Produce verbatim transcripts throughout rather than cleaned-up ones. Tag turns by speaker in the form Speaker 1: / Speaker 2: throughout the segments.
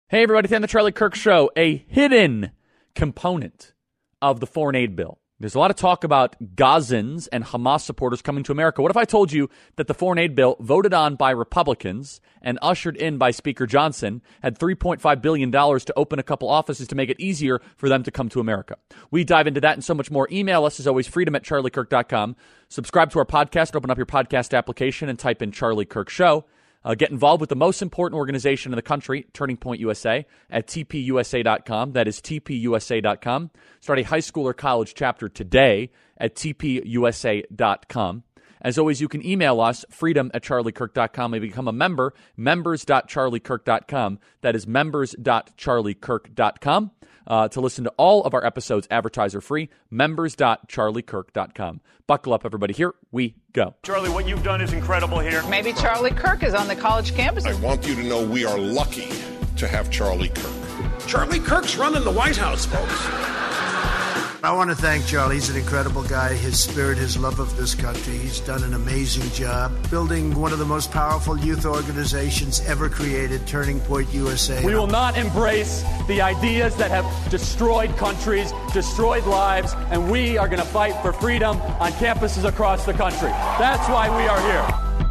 Speaker 1: Hey, everybody, it's on the Charlie Kirk Show, a hidden component of the foreign aid bill. There's a lot of talk about Gazans and Hamas supporters coming to America. What if I told you that the foreign aid bill, voted on by Republicans and ushered in by Speaker Johnson, had three point five billion dollars to open a couple offices to make it easier for them to come to America? We dive into that and so much more. Email us, as always, freedom at charlie kirk dot com. Subscribe to our podcast, open up your podcast application, and type in Charlie Kirk Show. Uh, get involved with the most important organization in the country, Turning Point U S A, at t p u s a dot com. That is t p u s a dot com. Start a high school or college chapter today at t p u s a dot com. As always, you can email us, freedom at charlie kirk dot com, and become a member, members dot charlie kirk dot com. That is members dot charlie kirk dot com. Uh, to listen to all of our episodes advertiser-free, members dot charlie kirk dot com. Buckle up, everybody. Here we go.
Speaker 2: Charlie, what you've done is incredible here.
Speaker 3: Maybe Charlie Kirk is on the college campus.
Speaker 4: I want you to know we are lucky to have Charlie Kirk.
Speaker 5: Charlie Kirk's running the White House, folks.
Speaker 6: I want to thank Charlie. He's an incredible guy. His spirit, his love of this country. He's done an amazing job building one of the most powerful youth organizations ever created, Turning Point U S A.
Speaker 7: We will not embrace the ideas that have destroyed countries, destroyed lives, and we are going to fight for freedom on campuses across the country. That's why we are here.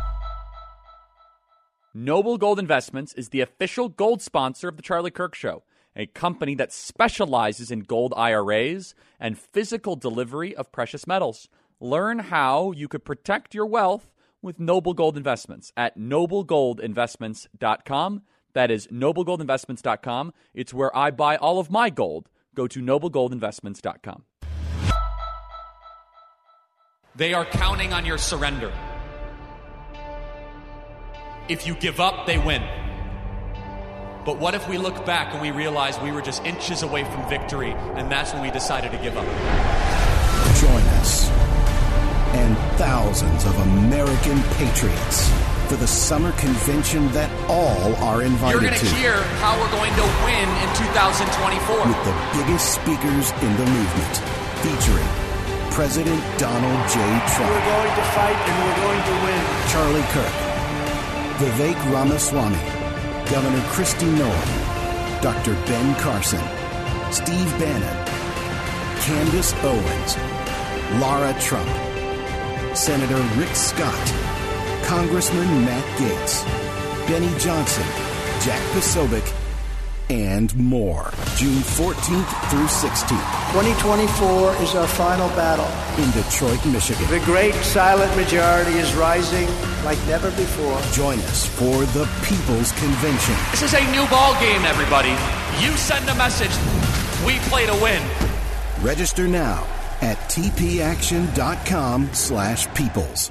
Speaker 1: Noble Gold Investments is the official gold sponsor of the Charlie Kirk Show, a company that specializes in gold I R As and physical delivery of precious metals. Learn how you could protect your wealth with Noble Gold Investments at noble gold investments dot com. That is noble gold investments dot com. It's where I buy all of my gold. Go to noble gold investments dot com.
Speaker 8: They are counting on your surrender. If you give up, they win. But what if we look back and we realize we were just inches away from victory, and that's when we decided to give up?
Speaker 9: Join us and thousands of American patriots for the summer convention that all are invited to.
Speaker 8: You're going to hear how we're going to win in two thousand twenty-four.
Speaker 9: With the biggest speakers in the movement, featuring President Donald J. Trump.
Speaker 6: We're going to fight and we're going to win.
Speaker 9: Charlie Kirk, Vivek Ramaswamy, Governor Kristi Noem, Doctor Ben Carson, Steve Bannon, Candace Owens, Lara Trump, Senator Rick Scott, Congressman Matt Gaetz, Benny Johnson, Jack Posobiec, and more. June fourteenth through sixteenth.
Speaker 6: twenty twenty-four is our final battle.
Speaker 9: In Detroit, Michigan.
Speaker 6: The great silent majority is rising like never before.
Speaker 9: Join us for the People's Convention.
Speaker 8: This is a new ball game, everybody. You send a message, we play to win.
Speaker 9: Register now at tpaction.com slash peoples.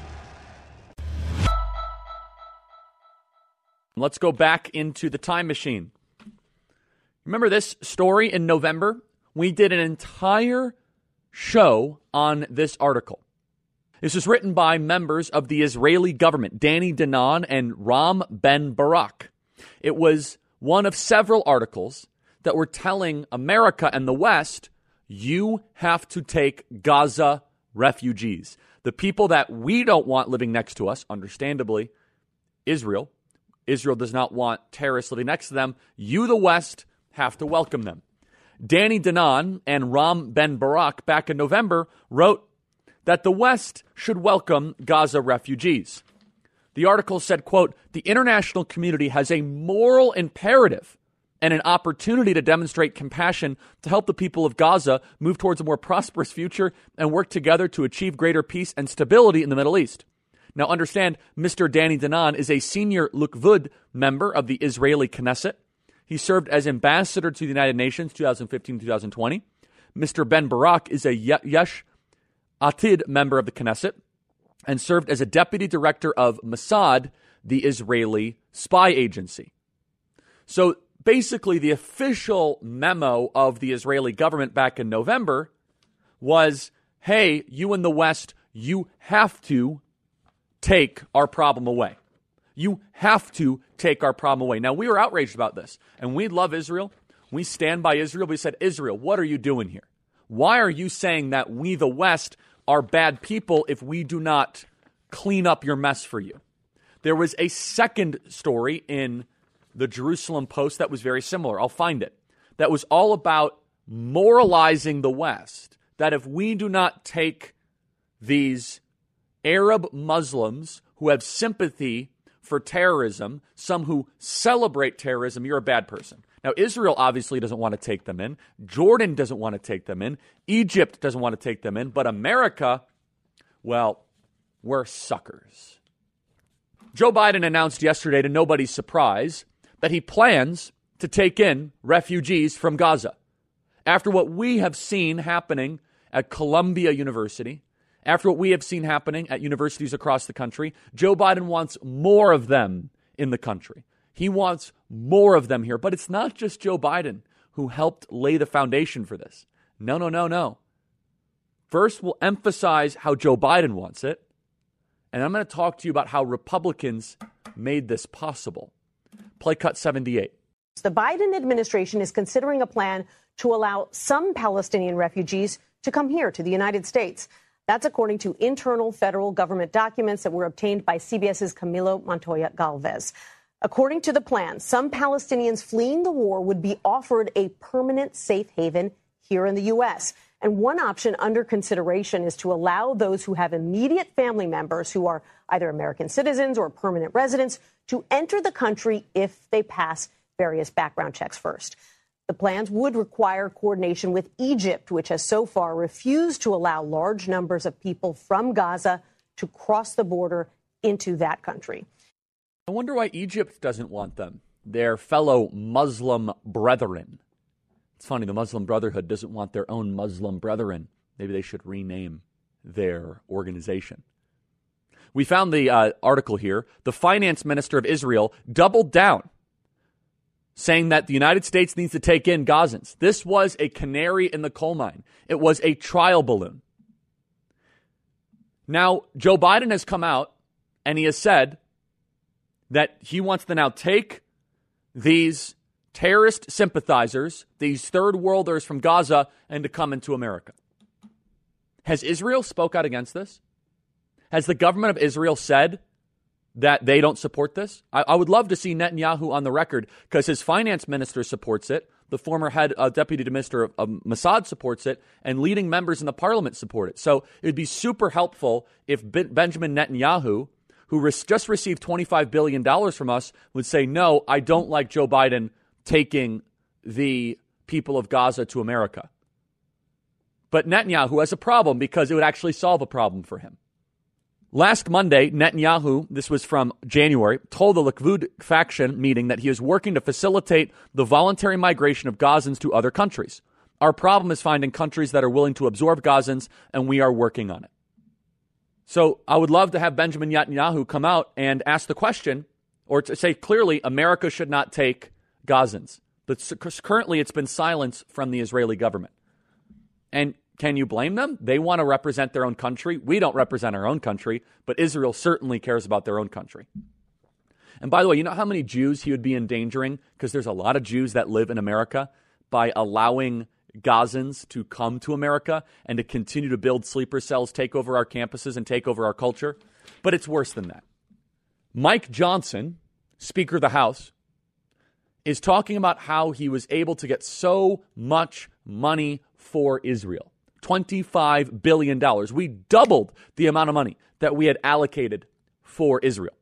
Speaker 1: Let's go back into the time machine. Remember this story in November? We did an entire show on this article. This was written by members of the Israeli government, Danny Danon and Ram Ben Barak. It was one of several articles that were telling America and the West, you have to take Gaza refugees. The people that we don't want living next to us, understandably, Israel. Israel does not want terrorists living next to them. You, the West, have to welcome them. Danny Danon and Ram Ben Barak back in November wrote that the West should welcome Gaza refugees. The article said, quote, the international community has a moral imperative and an opportunity to demonstrate compassion to help the people of Gaza move towards a more prosperous future and work together to achieve greater peace and stability in the Middle East. Now understand, Mister Danny Danon is a senior Likud member of the Israeli Knesset. He served as ambassador to the United Nations twenty fifteen to twenty twenty. Mister Ben Barak is a Yesh Atid member of the Knesset and served as a deputy director of Mossad, the Israeli spy agency. So basically, the official memo of the Israeli government back in November was, hey, you in the West, you have to take our problem away. You have to take our problem away. Now, we were outraged about this, and we love Israel. We stand by Israel. We said, Israel, what are you doing here? Why are you saying that we, the West, are bad people if we do not clean up your mess for you? There was a second story in the Jerusalem Post that was very similar. I'll find it. That was all about moralizing the West, that if we do not take these Arab Muslims who have sympathy for terrorism, some who celebrate terrorism, you're a bad person. Now, Israel obviously doesn't want to take them in. Jordan doesn't want to take them in. Egypt doesn't want to take them in. But America, well, we're suckers. Joe Biden announced yesterday, to nobody's surprise, that he plans to take in refugees from Gaza. After what we have seen happening at Columbia University, after what we have seen happening at universities across the country, Joe Biden wants more of them in the country. He wants more of them here. But it's not just Joe Biden who helped lay the foundation for this. No, no, no, no. First, we'll emphasize how Joe Biden wants it. And I'm going to talk to you about how Republicans made this possible. Play cut seventy-eight.
Speaker 10: The Biden administration is considering a plan to allow some Palestinian refugees to come here to the United States. That's according to internal federal government documents that were obtained by CBS's Camilo Montoya Galvez. According to the plan, some Palestinians fleeing the war would be offered a permanent safe haven here in the U S. And one option under consideration is to allow those who have immediate family members who are either American citizens or permanent residents to enter the country if they pass various background checks first. The plans would require coordination with Egypt, which has so far refused to allow large numbers of people from Gaza to cross the border into that country.
Speaker 1: I wonder why Egypt doesn't want them, their fellow Muslim brethren. It's funny, the Muslim Brotherhood doesn't want their own Muslim brethren. Maybe they should rename their organization. We found the uh, article here. The finance minister of Israel doubled down, saying that the United States needs to take in Gazans. This was a canary in the coal mine. It was a trial balloon. Now, Joe Biden has come out and he has said that he wants to now take these terrorist sympathizers, these third worlders from Gaza, and to come into America. Has Israel spoke out against this? Has the government of Israel said that they don't support this? I, I would love to see Netanyahu on the record, because his finance minister supports it, the former head uh, deputy minister of, of Mossad supports it, and leading members in the parliament support it. So it would be super helpful if Ben- Benjamin Netanyahu, who re- just received twenty-five billion dollars from us, would say, no, I don't like Joe Biden taking the people of Gaza to America. But Netanyahu has a problem because it would actually solve a problem for him. Last Monday, Netanyahu, this was from January, told the Likud faction meeting that he is working to facilitate the voluntary migration of Gazans to other countries. Our problem is finding countries that are willing to absorb Gazans, and we are working on it. So I would love to have Benjamin Netanyahu come out and ask the question, or to say clearly, America should not take Gazans. But currently it's been silence from the Israeli government. And can you blame them? They want to represent their own country. We don't represent our own country, but Israel certainly cares about their own country. And by the way, you know how many Jews he would be endangering? Because there's a lot of Jews that live in America, by allowing Gazans to come to America and to continue to build sleeper cells, take over our campuses, and take over our culture. But it's worse than that. Mike Johnson, Speaker of the House, is talking about how he was able to get so much money for Israel. twenty-five billion dollars. We doubled the amount of money that we had allocated for Israel.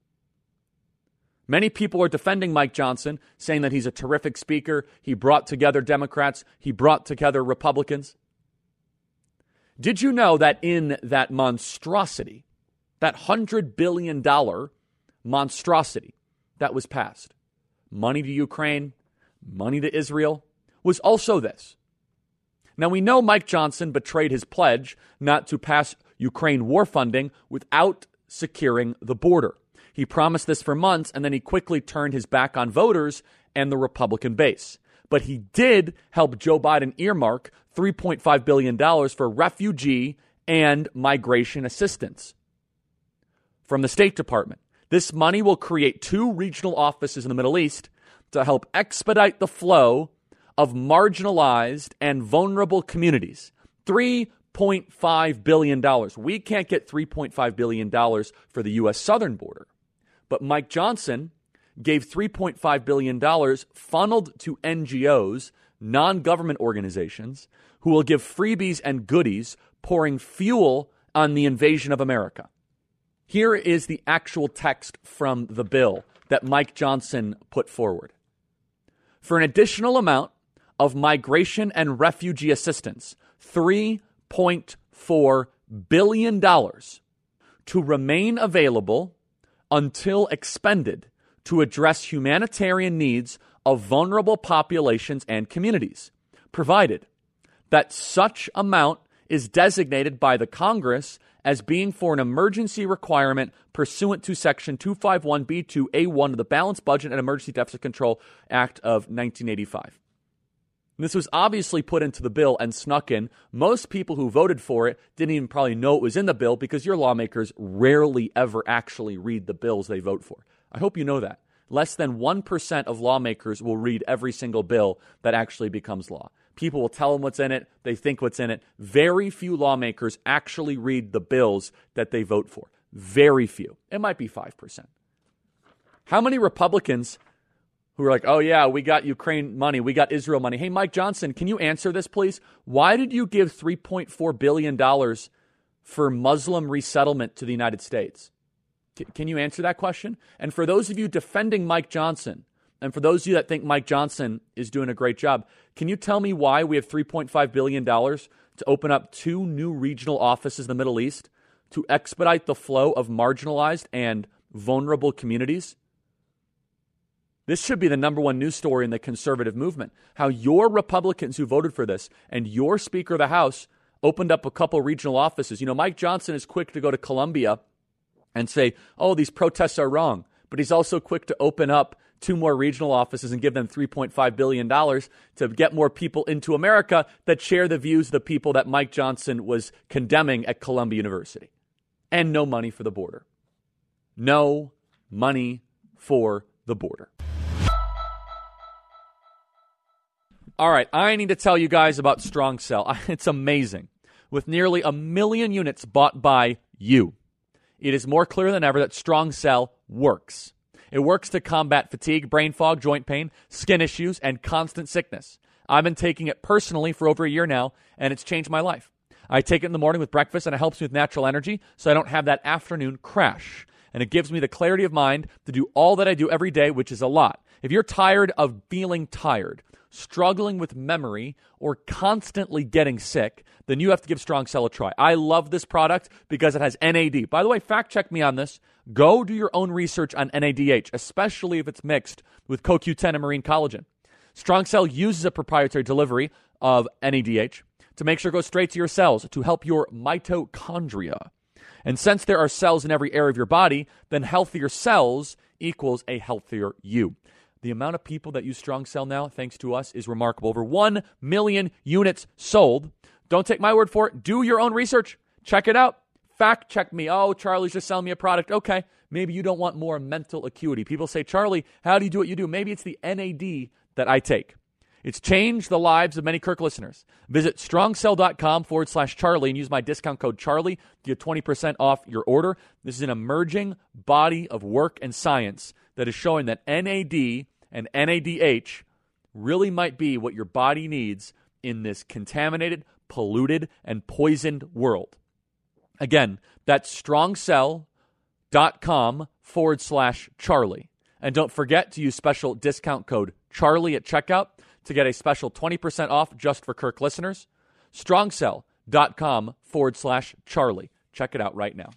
Speaker 1: Many people are defending Mike Johnson, saying that he's a terrific speaker. He brought together Democrats. He brought together Republicans. Did you know that in that monstrosity, that one hundred billion dollars monstrosity that was passed, money to Ukraine, money to Israel, was also this? Now, we know Mike Johnson betrayed his pledge not to pass Ukraine war funding without securing the border. He promised this for months, and then he quickly turned his back on voters and the Republican base. But he did help Joe Biden earmark three point five billion dollars for refugee and migration assistance from the State Department. This money will create two regional offices in the Middle East to help expedite the flow of marginalized and vulnerable communities. three point five billion dollars. We can't get three point five billion dollars for the U S southern border. But Mike Johnson gave three point five billion dollars funneled to N G Os, non-government organizations, who will give freebies and goodies, pouring fuel on the invasion of America. Here is the actual text from the bill that Mike Johnson put forward. For an additional amount of migration and refugee assistance, three point four billion dollars to remain available until expended to address humanitarian needs of vulnerable populations and communities, provided that such amount is designated by the Congress as being for an emergency requirement pursuant to Section two fifty-one B two A one of the Balanced Budget and Emergency Deficit Control Act of nineteen eighty-five. This was obviously put into the bill and snuck in. Most people who voted for it didn't even probably know it was in the bill because your lawmakers rarely ever actually read the bills they vote for. I hope you know that. Less than one percent of lawmakers will read every single bill that actually becomes law. People will tell them what's in it. They think what's in it. Very few lawmakers actually read the bills that they vote for. Very few. It might be five percent. How many Republicans who are like, oh, yeah, we got Ukraine money, we got Israel money. Hey, Mike Johnson, can you answer this, please? Why did you give three point four billion dollars for Muslim resettlement to the United States? C- can you answer that question? And for those of you defending Mike Johnson, and for those of you that think Mike Johnson is doing a great job, can you tell me why we have three point five billion dollars to open up two new regional offices in the Middle East to expedite the flow of marginalized and vulnerable communities? This should be the number one news story in the conservative movement. How your Republicans who voted for this and your Speaker of the House opened up a couple regional offices. You know, Mike Johnson is quick to go to Colombia and say, oh, these protests are wrong. But he's also quick to open up two more regional offices and give them three point five billion dollars to get more people into America that share the views of the people that Mike Johnson was condemning at Columbia University. And no money for the border. No money for the border. All right, I need to tell you guys about Strong Cell. It's amazing. With nearly a million units bought by you, it is more clear than ever that Strong Cell works. It works to combat fatigue, brain fog, joint pain, skin issues, and constant sickness. I've been taking it personally for over a year now, and it's changed my life. I take it in the morning with breakfast, and it helps me with natural energy so I don't have that afternoon crash. And it gives me the clarity of mind to do all that I do every day, which is a lot. If you're tired of feeling tired, struggling with memory, or constantly getting sick, then you have to give Strong Cell a try. I love this product because it has N A D. By the way, fact check me on this. Go do your own research on N A D H, especially if it's mixed with C O Q ten and marine collagen. Strong Cell uses a proprietary delivery of N A D H to make sure it goes straight to your cells to help your mitochondria. And since there are cells in every area of your body, then healthier cells equals a healthier you. The amount of people that use Strong Cell now, thanks to us, is remarkable. Over one million units sold. Don't take my word for it. Do your own research. Check it out. Fact check me. Oh, Charlie's just selling me a product. Okay, maybe you don't want more mental acuity. People say, Charlie, how do you do what you do? Maybe it's the N A D that I take. It's changed the lives of many Kirk listeners. Visit strongcell.com forward slash Charlie and use my discount code Charlie to get twenty percent off your order. This is an emerging body of work and science that is showing that N A D and N A D H really might be what your body needs in this contaminated, polluted, and poisoned world. Again, that's strongcell.com forward slash Charlie. And don't forget to use special discount code Charlie at checkout to get a special twenty percent off just for Kirk listeners. strongcell.com forward slash Charlie. Check it out right now.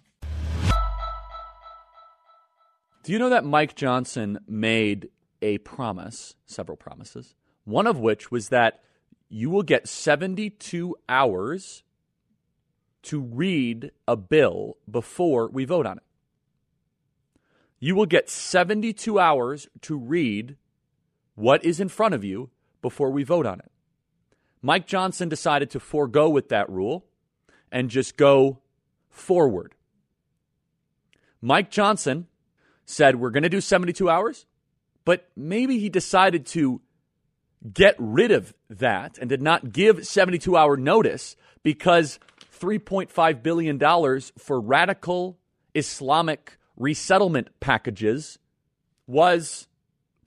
Speaker 1: Do you know that Mike Johnson made a promise, several promises, one of which was that you will get seventy-two hours to read a bill before we vote on it. You will get seventy-two hours to read what is in front of you before we vote on it. Mike Johnson decided to forego with that rule and just go forward. Mike Johnson said, we're going to do seventy-two hours, but maybe he decided to get rid of that and did not give seventy-two hour notice because three point five billion dollars for radical Islamic resettlement packages was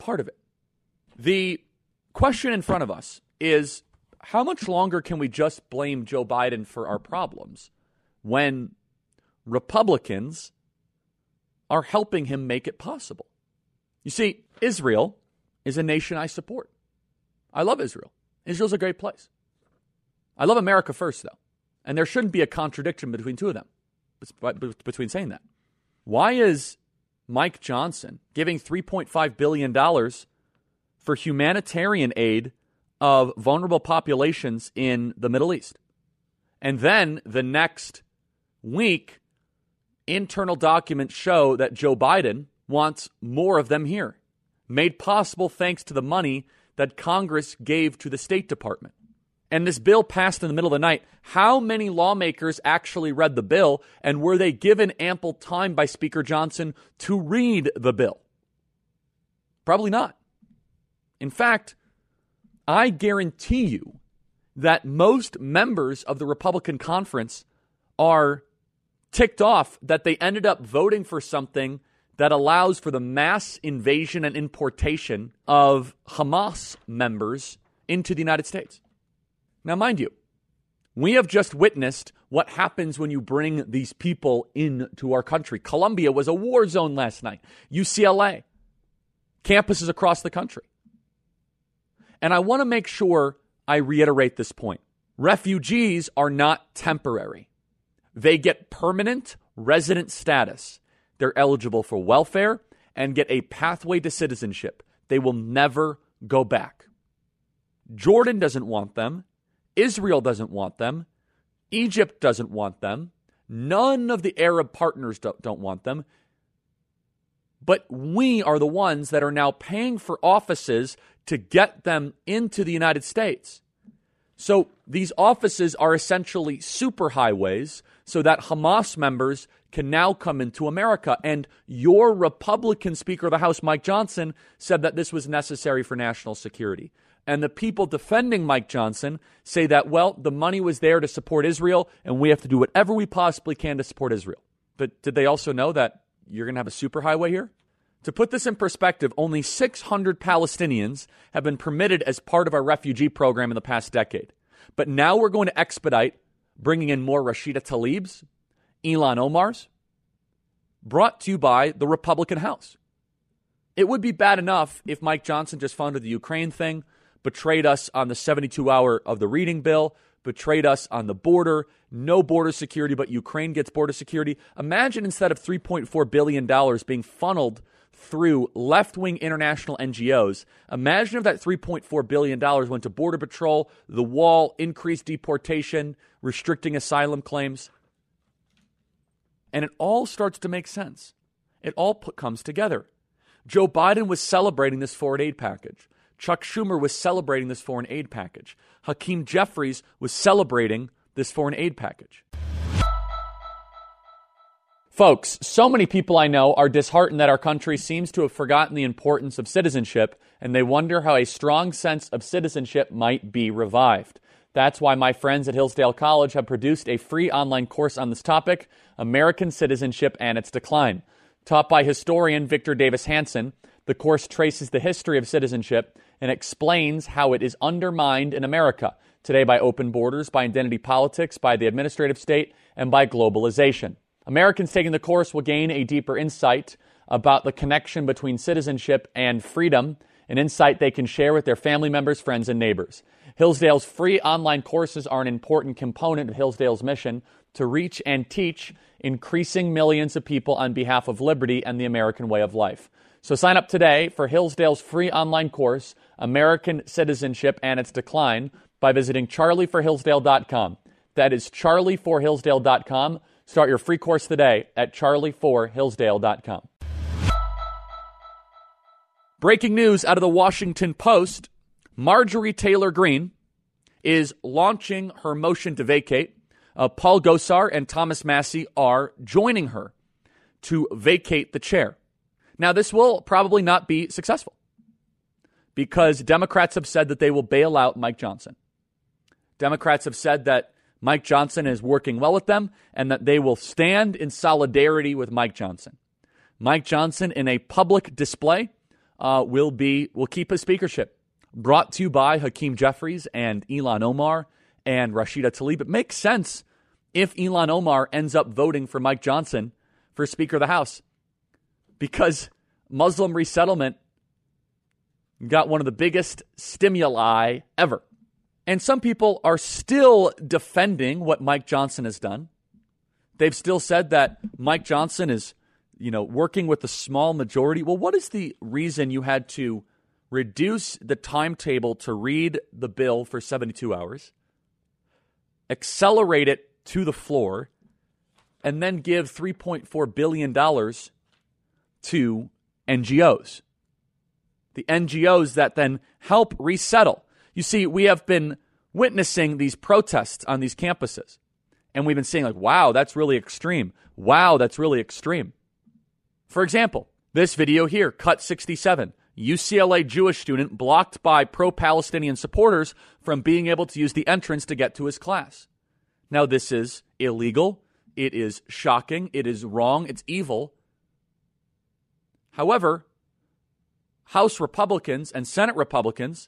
Speaker 1: part of it. The question in front of us is, how much longer can we just blame Joe Biden for our problems when Republicans are helping him make it possible? You see, Israel is a nation I support. I love Israel. Israel's a great place. I love America first, though. And there shouldn't be a contradiction between two of them, between saying that. Why is Mike Johnson giving three point five billion dollars for humanitarian aid of vulnerable populations in the Middle East? And then the next week, internal documents show that Joe Biden wants more of them here, made possible thanks to the money that Congress gave to the State Department. And this bill passed in the middle of the night. How many lawmakers actually read the bill, and were they given ample time by Speaker Johnson to read the bill? Probably not. In fact, I guarantee you that most members of the Republican conference are ticked off that they ended up voting for something that allows for the mass invasion and importation of Hamas members into the United States. Now, mind you, we have just witnessed what happens when you bring these people into our country. Colombia was a war zone last night. U C L A, campuses across the country. And I want to make sure I reiterate this point. Refugees are not temporary. They get permanent resident status. They're eligible for welfare and get a pathway to citizenship. They will never go back. Jordan doesn't want them. Israel doesn't want them. Egypt doesn't want them. None of the Arab partners don't, don't want them. But we are the ones that are now paying for offices to get them into the United States. So these offices are essentially superhighways so that Hamas members can now come into America. And your Republican Speaker of the House, Mike Johnson, said that this was necessary for national security. And the people defending Mike Johnson say that, well, the money was there to support Israel, and we have to do whatever we possibly can to support Israel. But did they also know that you're going to have a superhighway here? To put this in perspective, only six hundred Palestinians have been permitted as part of our refugee program in the past decade. But now we're going to expedite bringing in more Rashida Tlaibs, Ilhan Omars, brought to you by the Republican House. It would be bad enough if Mike Johnson just funded the Ukraine thing, betrayed us on the seventy-two hour of the reading bill, betrayed us on the border, no border security, but Ukraine gets border security. Imagine instead of three point four billion dollars being funneled through left-wing international N G Os, imagine if that three point four billion dollars went to Border Patrol, the wall, increased deportation, restricting asylum claims. And it all starts to make sense. It all put, comes together. Joe Biden was celebrating this foreign aid package. Chuck Schumer was celebrating this foreign aid package. Hakeem Jeffries was celebrating this foreign aid package. Folks, so many people I know are disheartened that our country seems to have forgotten the importance of citizenship, and they wonder how a strong sense of citizenship might be revived. That's why my friends at Hillsdale College have produced a free online course on this topic, American Citizenship and Its Decline. Taught by historian Victor Davis Hanson, the course traces the history of citizenship and explains how it is undermined in America today by open borders, by identity politics, by the administrative state, and by globalization. Americans taking the course will gain a deeper insight about the connection between citizenship and freedom, an insight they can share with their family members, friends, and neighbors. Hillsdale's free online courses are an important component of Hillsdale's mission to reach and teach increasing millions of people on behalf of liberty and the American way of life. So sign up today for Hillsdale's free online course, American Citizenship and Its Decline, by visiting charlie for hillsdale dot com. That is charlie for hillsdale dot com. Start your free course today at charlie for hillsdale dot com. Breaking news out of the Washington Post, Marjorie Taylor Greene is launching her motion to vacate. Uh, Paul Gosar and Thomas Massie are joining her to vacate the chair. Now, this will probably not be successful because Democrats have said that they will bail out Mike Johnson. Democrats have said that Mike Johnson is working well with them and that they will stand in solidarity with Mike Johnson. Mike Johnson, in a public display uh, will be will keep his speakership. Brought to you by Hakeem Jeffries and Ilhan Omar and Rashida Tlaib. It makes sense if Ilhan Omar ends up voting for Mike Johnson for Speaker of the House, because Muslim resettlement got one of the biggest stimuli ever. And some people are still defending what Mike Johnson has done. They've still said that Mike Johnson is, you know, working with a small majority. Well, what is the reason you had to reduce the timetable to read the bill for seventy-two hours, accelerate it to the floor, and then give three point four billion dollars to N G Os? The N G Os that then help resettle. You see, we have been witnessing these protests on these campuses. And we've been saying, like, wow, that's really extreme. Wow, that's really extreme. For example, this video here, cut sixty-seven. U C L A Jewish student blocked by pro-Palestinian supporters from being able to use the entrance to get to his class. Now, this is illegal. It is shocking. It is wrong. It's evil. However, House Republicans and Senate Republicans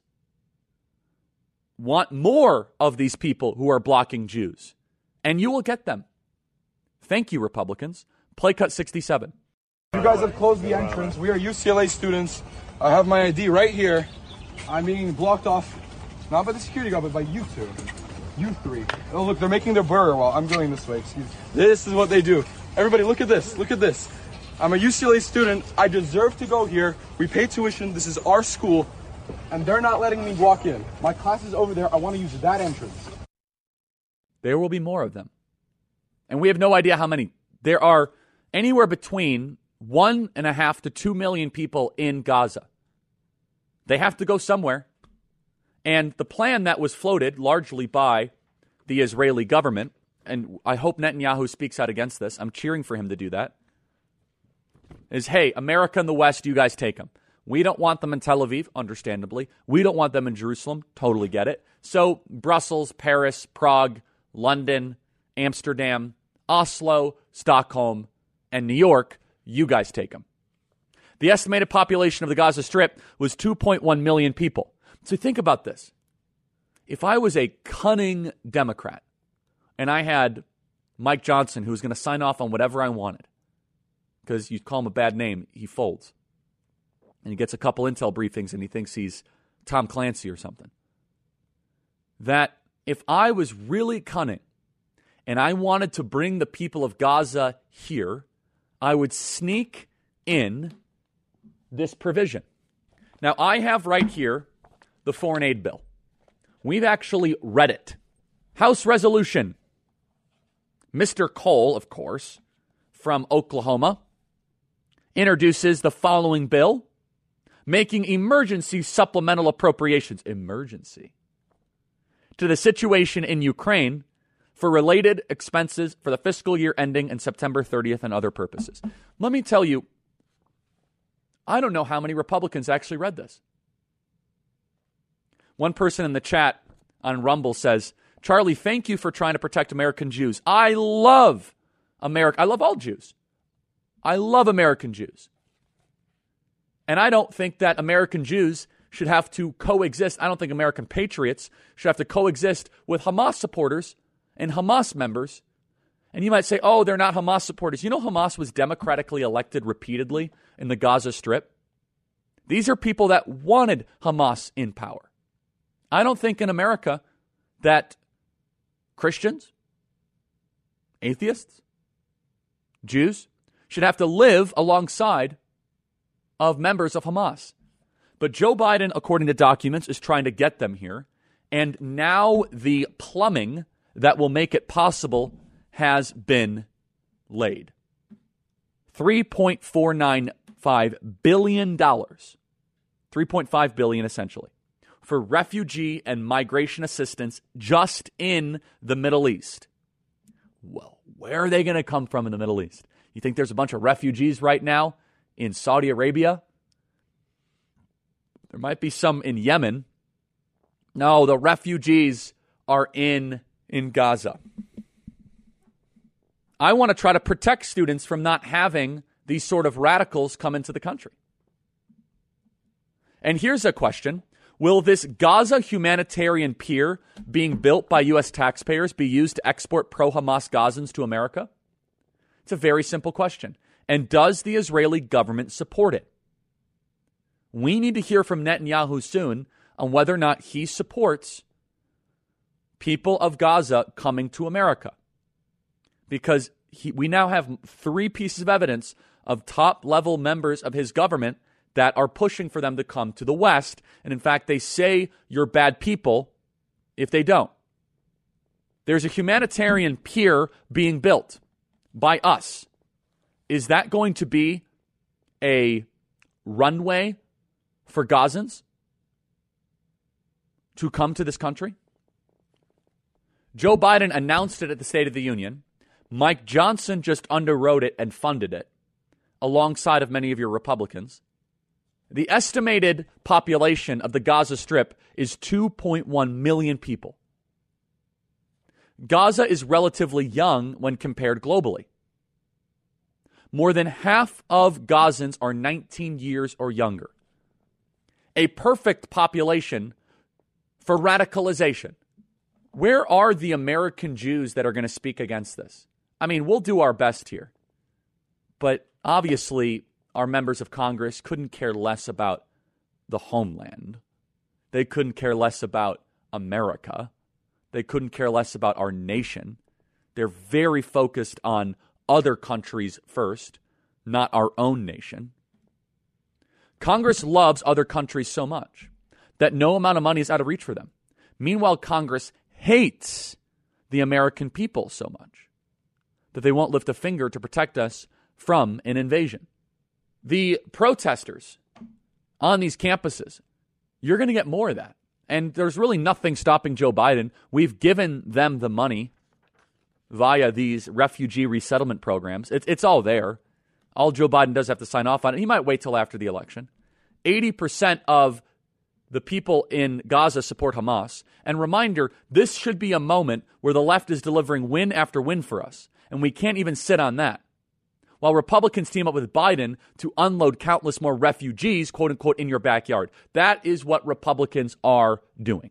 Speaker 1: want more of these people who are blocking Jews. And you will get them. Thank you, Republicans. Play cut sixty-seven.
Speaker 11: You guys have closed the entrance. We are U C L A students. I have my I D right here. I'm being blocked off, not by the security guard, but by you two. You three. Oh, look, they're making their burger while I'm going this way. Excuse me. This is what they do. Everybody, look at this. Look at this. I'm a U C L A student. I deserve to go here. We pay tuition. This is our school. And they're not letting me walk in. My class is over there. I want to use that entrance.
Speaker 1: There will be more of them. And we have no idea how many. There are anywhere between one and a half to two million people in Gaza. They have to go somewhere. And the plan that was floated largely by the Israeli government, and I hope Netanyahu speaks out against this, I'm cheering for him to do that, is, hey, America and the West, you guys take them. We don't want them in Tel Aviv, understandably. We don't want them in Jerusalem, totally get it. So Brussels, Paris, Prague, London, Amsterdam, Oslo, Stockholm, and New York, you guys take them. The estimated population of the Gaza Strip was two point one million people. So think about this. If I was a cunning Democrat and I had Mike Johnson who was going to sign off on whatever I wanted, because you call him a bad name, he folds. And he gets a couple intel briefings and he thinks he's Tom Clancy or something. That if I was really cunning and I wanted to bring the people of Gaza here, I would sneak in this provision. Now, I have right here the foreign aid bill. We've actually read it. House resolution. Mister Cole, of course, from Oklahoma, introduces the following bill, making emergency supplemental appropriations, emergency, to the situation in Ukraine for related expenses for the fiscal year ending in September thirtieth and other purposes. Let me tell you, I don't know how many Republicans actually read this. One person in the chat on Rumble says, Charlie, thank you for trying to protect American Jews. I love America. I love all Jews. I love American Jews. And I don't think that American Jews should have to coexist. I don't think American patriots should have to coexist with Hamas supporters and Hamas members. And you might say, oh, they're not Hamas supporters. You know, Hamas was democratically elected repeatedly in the Gaza Strip. These are people that wanted Hamas in power. I don't think in America that Christians, atheists, Jews should have to live alongside of members of Hamas. But Joe Biden, according to documents, is trying to get them here. And now the plumbing that will make it possible has been laid. three point four nine five billion dollars, three point five billion dollars essentially, for refugee and migration assistance just in the Middle East. Well, where are they going to come from in the Middle East? You think there's a bunch of refugees right now in Saudi Arabia? There might be some in Yemen. No, the refugees are in, in Gaza. I want to try to protect students from not having these sort of radicals come into the country. And here's a question. Will this Gaza humanitarian pier being built by U S taxpayers be used to export pro-Hamas Gazans to America? It's a very simple question. And does the Israeli government support it? We need to hear from Netanyahu soon on whether or not he supports people of Gaza coming to America. Because he, we now have three pieces of evidence of top-level members of his government that are pushing for them to come to the West. And in fact, they say you're bad people if they don't. There's a humanitarian pier being built by us. Is that going to be a runway for Gazans to come to this country? Joe Biden announced it at the State of the Union. Mike Johnson just underwrote it and funded it, alongside of many of your Republicans. The estimated population of the Gaza Strip is two point one million people. Gaza is relatively young when compared globally. More than half of Gazans are nineteen years or younger. A perfect population for radicalization. Where are the American Jews that are going to speak against this? I mean, we'll do our best here. But obviously, our members of Congress couldn't care less about the homeland. They couldn't care less about America. They couldn't care less about our nation. They're very focused on other countries first, not our own nation. Congress loves other countries so much that no amount of money is out of reach for them. Meanwhile, Congress hates the American people so much that they won't lift a finger to protect us from an invasion. The protesters on these campuses, you're going to get more of that. And there's really nothing stopping Joe Biden. We've given them the money via these refugee resettlement programs. It's, it's all there. All Joe Biden does have to sign off on it. He might wait till after the election. eighty percent of the people in Gaza support Hamas. And reminder, this should be a moment where the left is delivering win after win for us. And we can't even sit on that. While Republicans team up with Biden to unload countless more refugees, quote unquote, in your backyard. That is what Republicans are doing.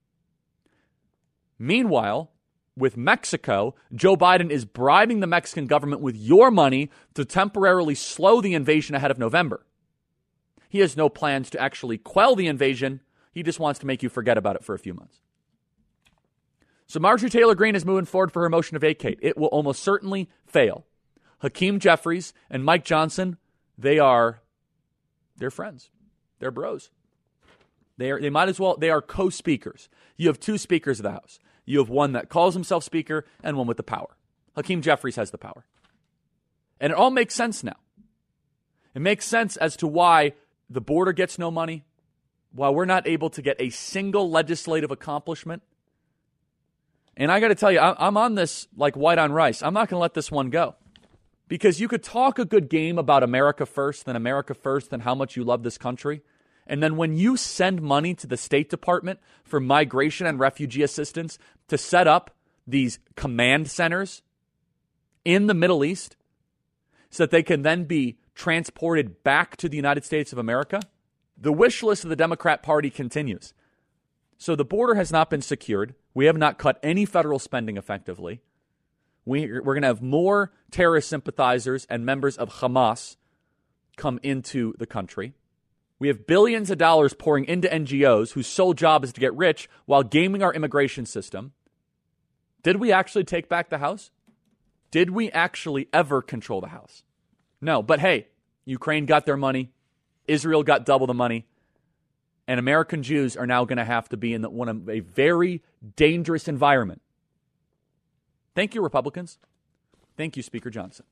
Speaker 1: Meanwhile, with Mexico, Joe Biden is bribing the Mexican government with your money to temporarily slow the invasion ahead of November. He has no plans to actually quell the invasion. He just wants to make you forget about it for a few months. So Marjorie Taylor Greene is moving forward for her motion to vacate. It will almost certainly fail. Hakeem Jeffries and Mike Johnson, they are, they're friends. They're bros. They are, they might as well, they are co-speakers. You have two speakers of the House. You have one that calls himself speaker and one with the power. Hakeem Jeffries has the power. And it all makes sense now. It makes sense as to why the border gets no money, why we're not able to get a single legislative accomplishment. And I got to tell you, I'm on this like white on rice. I'm not going to let this one go. Because you could talk a good game about America first, then America first, and how much you love this country. And then when you send money to the State Department for migration and refugee assistance to set up these command centers in the Middle East so that they can then be transported back to the United States of America, the wish list of the Democrat Party continues. So the border has not been secured. We have not cut any federal spending effectively. We, we're going to have more terrorist sympathizers and members of Hamas come into the country. We have billions of dollars pouring into N G Os whose sole job is to get rich while gaming our immigration system. Did we actually take back the House? Did we actually ever control the House? No, but hey, Ukraine got their money. Israel got double the money. And American Jews are now going to have to be in the, one of a very dangerous environment. Thank you, Republicans. Thank you, Speaker Johnson.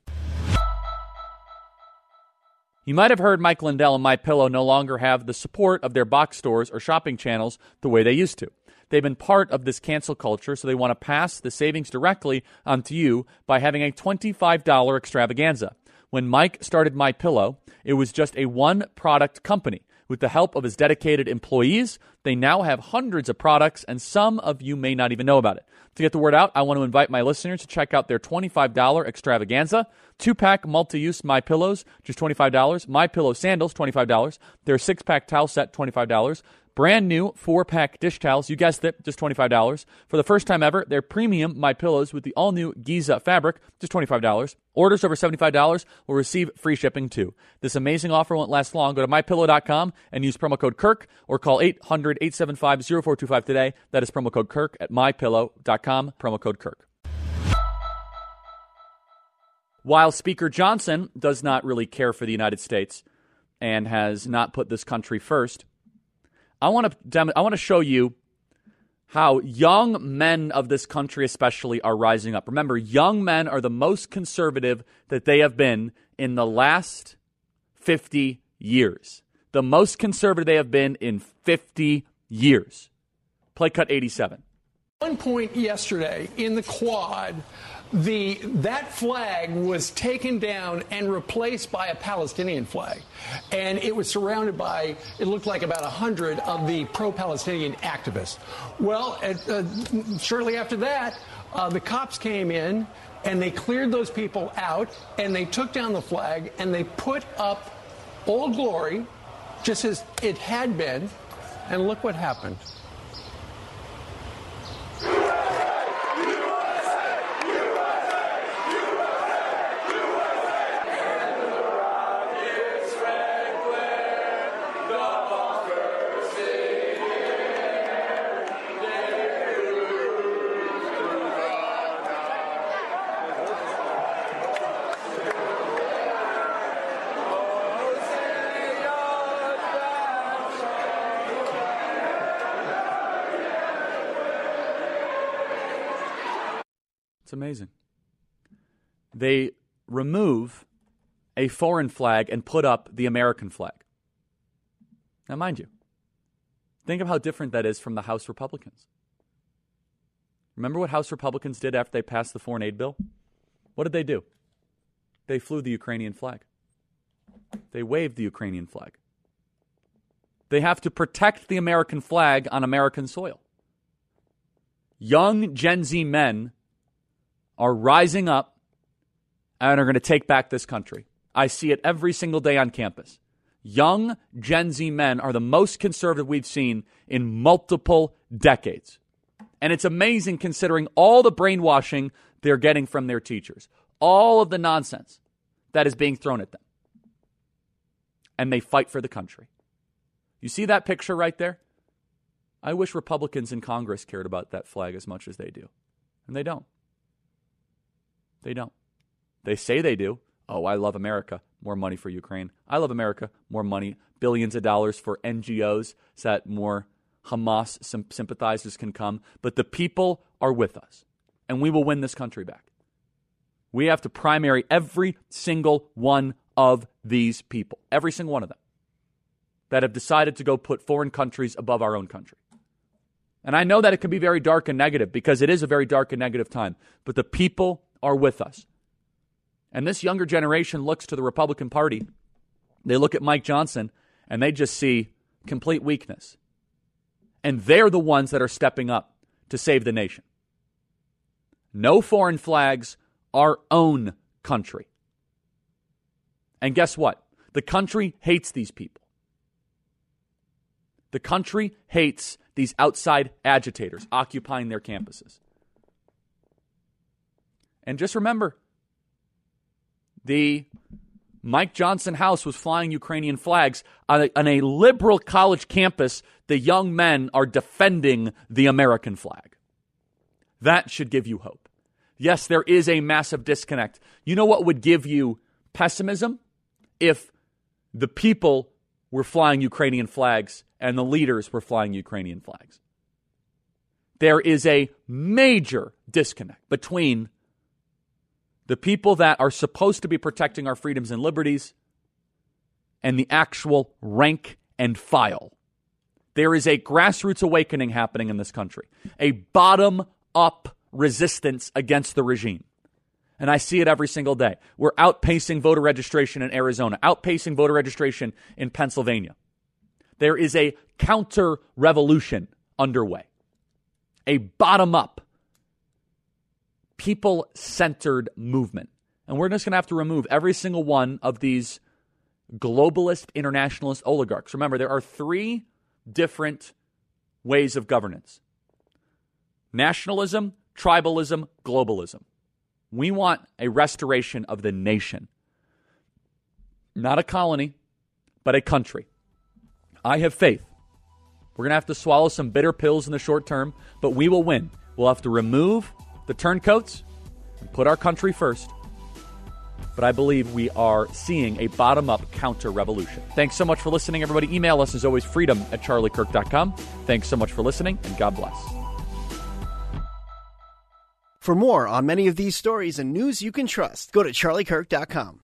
Speaker 1: You might have heard Mike Lindell and MyPillow no longer have the support of their box stores or shopping channels the way they used to. They've been part of this cancel culture, so they want to pass the savings directly onto you by having a twenty-five dollars extravaganza. When Mike started MyPillow, it was just a one-product company With the help of his dedicated employees, they now have hundreds of products, and some of you may not even know about it. To get the word out, I want to invite my listeners to check out their twenty-five dollars extravaganza. Two-pack multi-use My Pillows, just twenty-five dollars. My Pillow sandals, twenty-five dollars. Their six-pack towel set, twenty-five dollars. Brand new four-pack dish towels, you guessed it, just twenty-five dollars. For the first time ever, their premium My Pillows with the all-new Giza fabric, just twenty-five dollars. Orders over seventy-five dollars will receive free shipping too. This amazing offer won't last long. Go to my pillow dot com and use promo code Kirk or call eight hundred, eight seven five, zero four two five today. That is promo code Kirk at my pillow dot com, promo code Kirk. While Speaker Johnson does not really care for the United States and has not put this country first, I want to dem- I want to show you how young men of this country especially are rising up. Remember, young men are the most conservative that they have been in the last fifty years. The most conservative they have been in fifty years. Play cut eighty-seven.
Speaker 12: One point yesterday in the Quad, the that flag was taken down and replaced by a Palestinian flag. And it was surrounded by, it looked like about one hundred of the pro-Palestinian activists. Well, at, uh, shortly after that, uh, the cops came in and they cleared those people out and they took down the flag and they put up Old Glory, just as it had been. And look what happened.
Speaker 1: It's amazing. They remove a foreign flag and put up the American flag. Now, mind you, think of how different that is from the House Republicans. Remember what House Republicans did after they passed the foreign aid bill? What did they do? They flew the Ukrainian flag. They waved the Ukrainian flag. They have to protect the American flag on American soil. Young Gen Z men are rising up and are going to take back this country. I see it every single day on campus. Young Gen Z men are the most conservative we've seen in multiple decades. And it's amazing considering all the brainwashing they're getting from their teachers, all of the nonsense that is being thrown at them. And they fight for the country. You see that picture right there? I wish Republicans in Congress cared about that flag as much as they do. And they don't. They don't. They say they do. Oh, I love America. More money for Ukraine. I love America. More money. Billions of dollars for N G Os so that more Hamas sympathizers can come. But the people are with us. And we will win this country back. We have to primary every single one of these people. Every single one of them. That have decided to go put foreign countries above our own country. And I know that it can be very dark and negative because it is a very dark and negative time. But the people are with us. And this younger generation looks to the Republican Party. They look at Mike Johnson and they just see complete weakness. And they're the ones that are stepping up to save the nation. No foreign flags, our own country. And guess what? The country hates these people. The country hates these outside agitators occupying their campuses. And just remember, the Mike Johnson house was flying Ukrainian flags on a, on a liberal college campus. The young men are defending the American flag. That should give you hope. Yes, there is a massive disconnect. You know what would give you pessimism? If the people were flying Ukrainian flags and the leaders were flying Ukrainian flags. There is a major disconnect between the people that are supposed to be protecting our freedoms and liberties and the actual rank and file. There is a grassroots awakening happening in this country, a bottom-up resistance against the regime. And I see it every single day. We're outpacing voter registration in Arizona, outpacing voter registration in Pennsylvania. There is a counter-revolution underway, a bottom-up, people-centered movement. And we're just going to have to remove every single one of these globalist, internationalist oligarchs. Remember, there are three different ways of governance: nationalism, tribalism, globalism. We want a restoration of the nation. Not a colony, but a country. I have faith. We're going to have to swallow some bitter pills in the short term, but we will win. We'll have to remove the turncoats and put our country first. But I believe we are seeing a bottom-up counter-revolution. Thanks so much for listening, everybody. Email us, as always, freedom at charlie kirk dot com. Thanks so much for listening, and God bless.
Speaker 13: For more on many of these stories and news you can trust, go to charlie kirk dot com.